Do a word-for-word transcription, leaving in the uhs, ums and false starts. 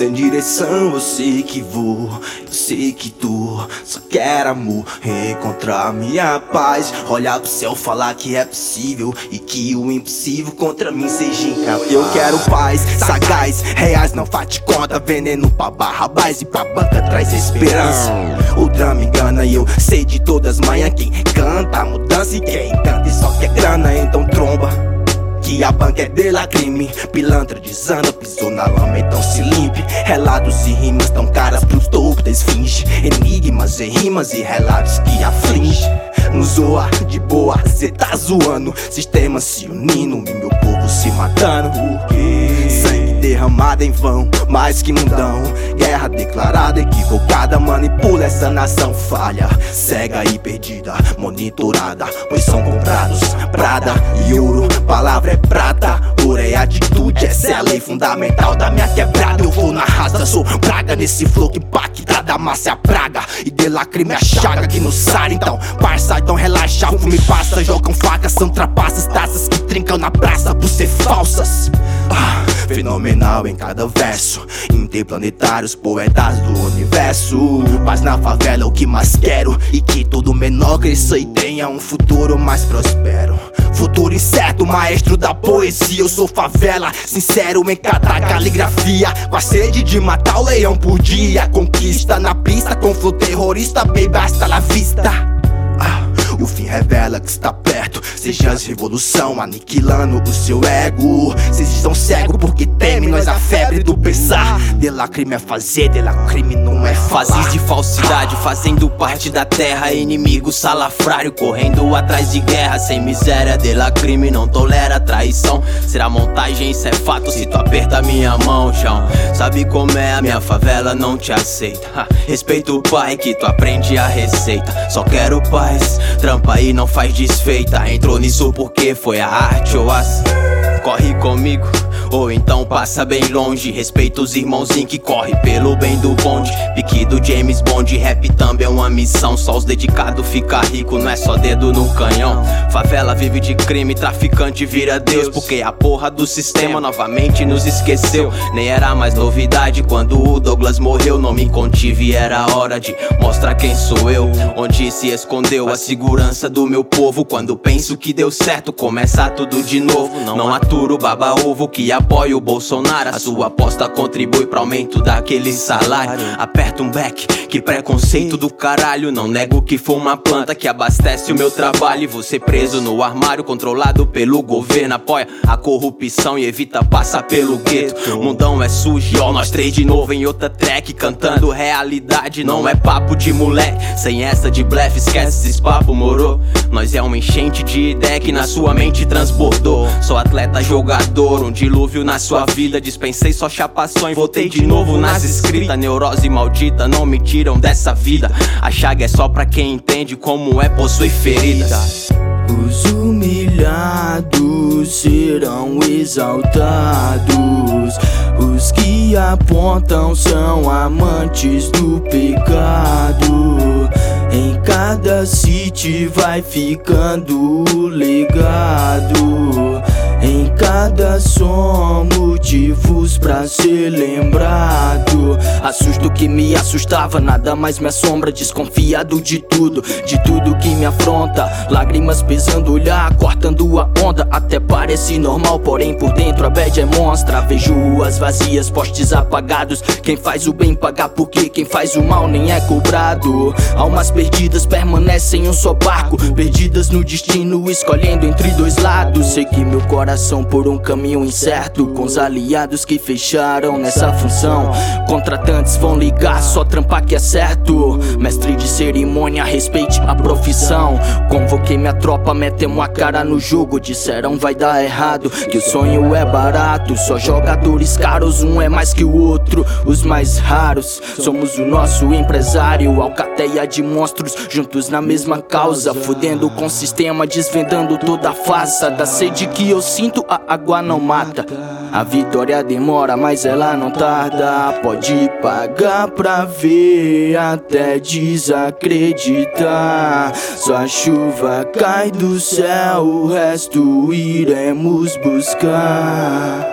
sem direção eu sei que vou, eu sei que tu só quer amor, encontrar minha paz. Olhar pro céu, falar que é possível e que o impossível contra mim seja incapaz. Eu quero paz, sagaz, reais não faz de conta, veneno pra barrabás e pra banca traz esperança. O drama engana e eu sei de todas manhã quem canta a mudança e quem canta e só quer grana, então tromba que a banca é dela crime. Pilantra desanda, pisou na lama, então se limpe. Relatos e rimas tão caras pros topos da esfinge. Enigmas e rimas e relatos que aflige. No zoa de boa, cê tá zoando. Sistema se unindo e meu povo se matando. Sangue derramado em vão, mais que mundão. Guerra declarada, equivocada, manipula essa nação falha. Cega e perdida, monitorada, pois são comprados prada e ouro. Palavra é prata, ouro é atitude. Essa é a lei fundamental da minha quebrada. Eu vou na raça, sou praga nesse flow que impacta da massa é a praga e de lacrime a chaga que nos sara. Então, parça, então relaxa, o fume passa. Jogam facas, são trapaças, taças que trincam na praça por ser falsas. Ah, fenomenal em cada verso, interplanetários, poetas do universo. Mas na favela o que mais quero e que todo menor cresça e tenha um futuro mais próspero. Futuro incerto, maestro da poesia. Eu sou favela, sincero em cada caligrafia. Com a sede de matar o leão por dia. Conquista na pista, com flow terrorista, baby, hasta la vista. Ah, o fim revela que está perto. Sejas revolução, aniquilando o seu ego. Vocês estão cegos porque temem nós a febre do pensar. De lá crime é fazer, de lá crime não é falar. Fazes de falsidade, fazendo parte da terra. Inimigo salafrário, correndo atrás de guerra. Sem miséria, de lá crime não tolera traição. Será montagem, isso é fato se tu aperta minha mão, chão. Sabe como é, a minha favela não te aceita. Ha, respeito o pai que tu aprende a receita. Só quero paz, trampa aí não faz desfeita. Entrou nisso porque foi a arte ou as... Corre comigo, ou então passa bem longe. Respeita os irmãozinhos que corre pelo bem do bonde. Pique do James Bond, rap também é uma missão. Só os dedicados fica rico, não é só dedo no canhão. Favela vive de crime, traficante vira Deus. Porque a porra do sistema novamente nos esqueceu. Nem era mais novidade quando o Douglas morreu. Não me contive, era hora de mostrar quem sou eu. Onde se escondeu a segurança do meu povo. Quando penso que deu certo, começa tudo de novo. Não, não aturo baba-ovo que apoia o Bolsonaro. A sua aposta contribui pro aumento daquele salário. Aperta um back, que preconceito do caralho. Não nego que foi uma planta que abastece o meu trabalho. E você preso no armário, controlado pelo governo. Apoia a corrupção e evita passar pelo gueto. Mundão é sujo, ó, nós três de novo em outra track. Cantando realidade, não é papo de moleque. Sem essa de blefe, esquece esses papo, moro? Nós é uma enchente de ideia que na sua mente transbordou. Sou atleta jogador, um dilúvio na sua vida. Dispensei só chapações, voltei de novo nas escritas. Neurose maldita, não me tiram dessa vida. A chaga é só pra quem entende como é possuir feridas. Os humilhados serão exaltados. Os que apontam são amantes do pecado. Em cada city vai ficando o legado. Em cada som, motivos pra ser lembrado. Assusto que me assustava, nada mais me assombra. Desconfiado de tudo, de tudo que me afronta. Lágrimas pesando, olhar, cortando a onda. Até parece normal, porém por dentro a bad é monstra. Vejo ruas vazias, postes apagados. Quem faz o bem paga porque quem faz o mal nem é cobrado. Almas perdidas permanecem em um só barco. Perdidas no destino, escolhendo entre dois lados. Segui meu coração por um caminho incerto, com os aliados que fecharam nessa função. Contratantes vão ligar, só trampar que é certo. Mestre de cerimônia, respeite a profissão. Convoquei minha tropa, metemos a cara no jogo. Disseram vai dar errado, que o sonho é barato. Só jogadores caros, um é mais que o outro. Os mais raros, somos o nosso empresário. Alcateia de monstros, juntos na mesma causa. Fudendo com o sistema, desvendando toda a farsa. Da sede que eu sinto, a água não mata. A vitória demora, mas ela não tarda. Pode pagar pra ver, até desacreditar. Só a chuva cai do céu, o resto iremos buscar.